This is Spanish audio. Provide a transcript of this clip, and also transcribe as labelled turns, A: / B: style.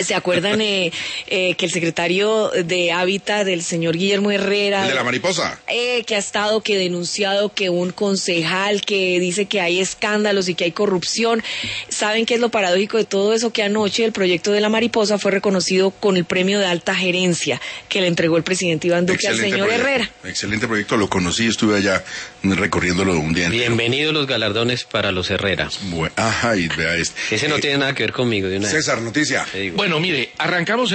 A: ¿Se acuerdan que el secretario de Hábitat, del señor Guillermo Herrera...
B: El de la mariposa.
A: Que ha estado, que denunciado que un concejal que dice que hay escándalos y que hay corrupción? ¿Saben qué es lo paradójico de todo eso? Que anoche el proyecto de la mariposa fue reconocido con el premio de alta gerencia que le entregó el presidente Iván Duque al señor Herrera.
B: Excelente proyecto, lo conocí, estuve allá recorriéndolo un día entero.
C: Bienvenidos los galardones para los Herrera.
B: Bueno, y vea este.
C: Ese no tiene nada que ver conmigo. De una
B: César, noticia.
D: Bueno, mire, arrancamos